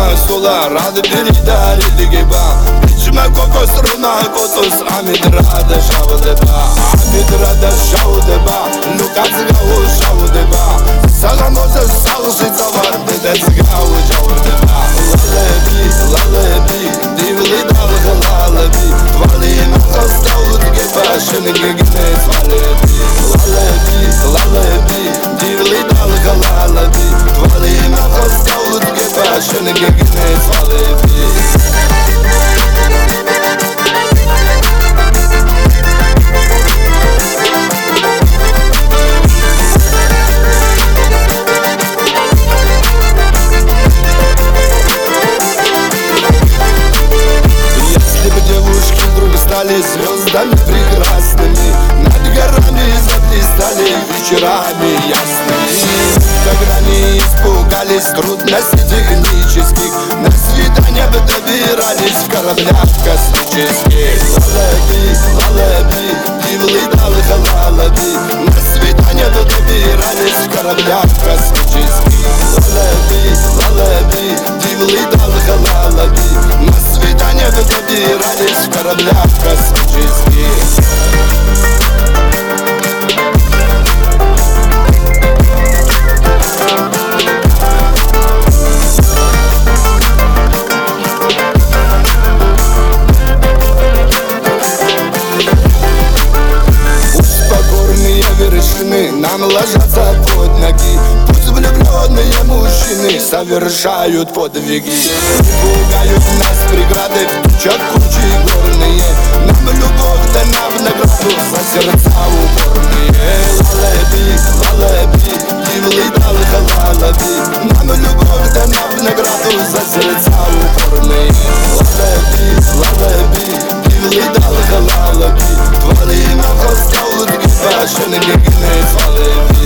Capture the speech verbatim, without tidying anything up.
sular adı bir idare digiba Biçme kokos runa kotos Amid rada şav deba Amid rada şav deba Lukaz gavu şav deba Sağa noze salışica var Dedec gavu şav deba Lalebi, lalebi Divli dalgı lalebi Tvalim hastavut geba Şını gigine tvalebi Lalebi, lalebi Divli dalgı lalebi Tvalim hastavut geba Şını gigine tvalebi Стали звездами прекрасными Над горами заблистали вечерами ясными Когда не испугались трудностей технических На свидания бы добирались в кораблях космических Лалаби, лалаби, дивли далха лалаби На свидания бы добирались в кораблях космических Лалаби, лалаби, дивли далха лалаби На свидания бы добирались в кораблях космических Нам ложатся под ноги Пусть влюбленные мужчины совершают подвиги Не пугают нас преграды в тучах кучи горные Нам любовь дана в награду за сердца упорные Лалаби, лалаби, дивли далха лалаби Нам любовь дана в награду за сердца упорные Лалаби, лалаби, дивли далха лалаби Твали на хостаут гиба Шаны гигне твали